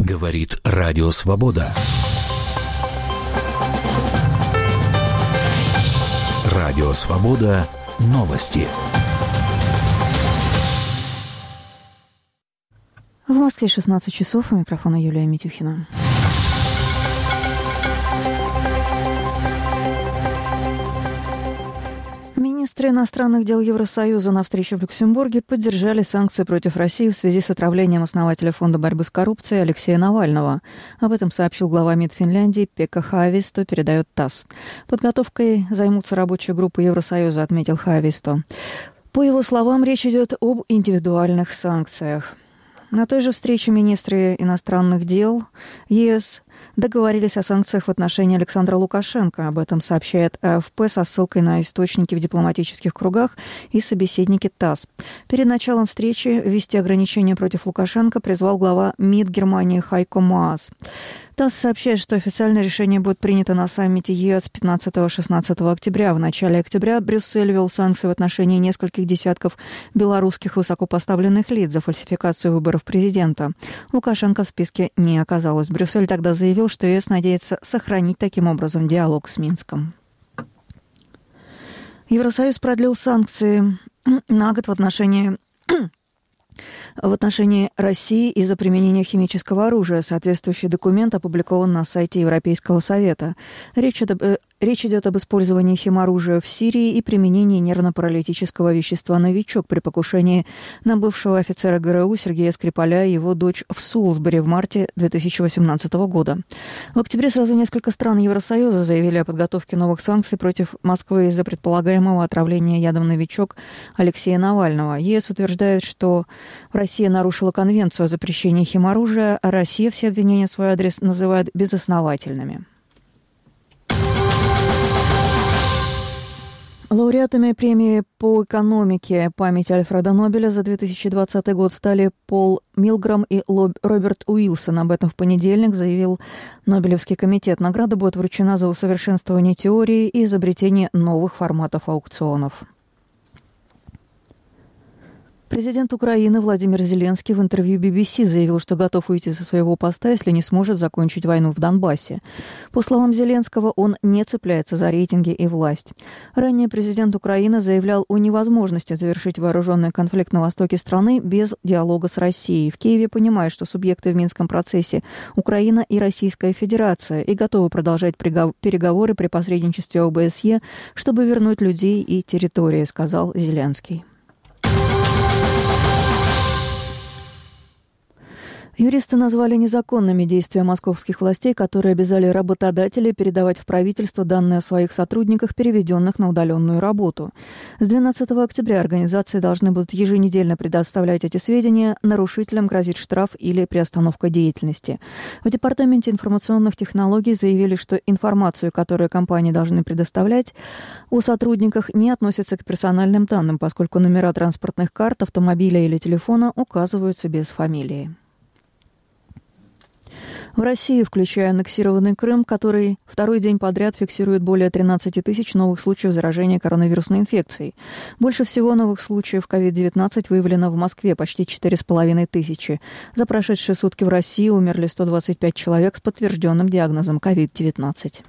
Говорит Радио Свобода. Радио Свобода. Новости. В Москве 16 часов. У микрофона Юлия Митюхина. Министры иностранных дел Евросоюза на встрече в Люксембурге поддержали санкции против России в связи с отравлением основателя Фонда борьбы с коррупцией Алексея Навального. Об этом сообщил глава МИД Финляндии Пекка Хааvisto, передает ТАСС. Подготовкой займутся рабочие группы Евросоюза, отметил Хааvisto. По его словам, речь идет об индивидуальных санкциях. На той же встрече министры иностранных дел ЕС договорились о санкциях в отношении Александра Лукашенко. Об этом сообщает АФП со ссылкой на источники в дипломатических кругах и собеседники ТАСС. Перед началом встречи ввести ограничения против Лукашенко призвал глава МИД Германии Хайко Маас. ТАСС сообщает, что официальное решение будет принято на саммите ЕС 15-16 октября. В начале октября Брюссель ввел санкции в отношении нескольких десятков белорусских высокопоставленных лиц за фальсификацию выборов президента. Лукашенко в списке не оказалось. Брюссель тогда заявил, что ЕС надеется сохранить таким образом диалог с Минском. Евросоюз продлил санкции на год в отношении России из-за применения химического оружия. Соответствующий документ опубликован на сайте Европейского совета. Речь идет об использовании химоружия в Сирии и применении нервно-паралитического вещества «Новичок» при покушении на бывшего офицера ГРУ Сергея Скрипаля и его дочь в Сулсбери в марте 2018 года. В октябре сразу несколько стран Евросоюза заявили о подготовке новых санкций против Москвы из-за предполагаемого отравления ядом «Новичок» Алексея Навального. ЕС утверждает, что Россия нарушила конвенцию о запрещении химоружия, а Россия все обвинения в свой адрес называет безосновательными. Лауреатами премии по экономике «Память Альфреда Нобеля» за 2020 год стали Пол Милграм и Роберт Уилсон. Об этом в понедельник заявил Нобелевский комитет. Награда будет вручена за усовершенствование теории и изобретение новых форматов аукционов. Президент Украины Владимир Зеленский в интервью BBC заявил, что готов уйти со своего поста, если не сможет закончить войну в Донбассе. По словам Зеленского, он не цепляется за рейтинги и власть. Ранее президент Украины заявлял о невозможности завершить вооруженный конфликт на востоке страны без диалога с Россией. В Киеве понимают, что субъекты в Минском процессе Украина и Российская Федерация и готовы продолжать переговоры при посредничестве ОБСЕ, чтобы вернуть людей и территории, сказал Зеленский. Юристы назвали незаконными действия московских властей, которые обязали работодателей передавать в правительство данные о своих сотрудниках, переведенных на удаленную работу. С 12 октября организации должны будут еженедельно предоставлять эти сведения, нарушителям грозит штраф или приостановка деятельности. В Департаменте информационных технологий заявили, что информацию, которую компании должны предоставлять о сотрудниках, не относится к персональным данным, поскольку номера транспортных карт, автомобиля или телефона указываются без фамилии. В России, включая аннексированный Крым, который второй день подряд фиксирует более 13 тысяч новых случаев заражения коронавирусной инфекцией. Больше всего новых случаев COVID-19 выявлено в Москве, почти 4,5 тысячи. За прошедшие сутки в России умерли 125 человек с подтвержденным диагнозом COVID-19.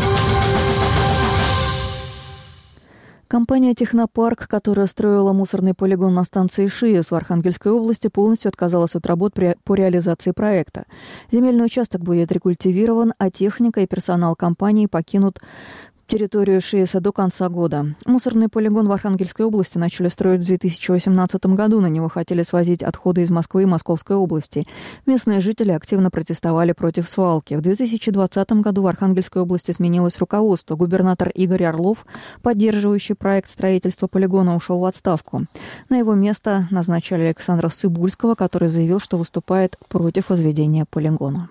Компания «Технопарк», которая строила мусорный полигон на станции ШИЭС в Архангельской области, полностью отказалась от работ по реализации проекта. Земельный участок будет рекультивирован, а техника и персонал компании покинут территорию ШИЭСа до конца года. Мусорный полигон в Архангельской области начали строить в 2018 году. На него хотели свозить отходы из Москвы и Московской области. Местные жители активно протестовали против свалки. В 2020 году в Архангельской области сменилось руководство. Губернатор Игорь Орлов, поддерживающий проект строительства полигона, ушел в отставку. На его место назначили Александра Цыбульского, который заявил, что выступает против возведения полигона.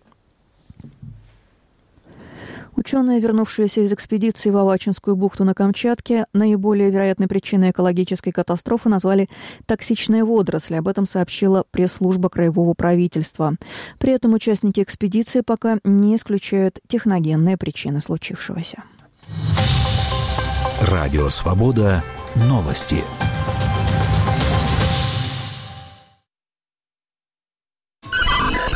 Ученые, вернувшиеся из экспедиции в Авачинскую бухту на Камчатке, наиболее вероятной причиной экологической катастрофы назвали токсичные водоросли. Об этом сообщила пресс-служба краевого правительства. При этом участники экспедиции пока не исключают техногенные причины случившегося. Радио «Свобода». Новости.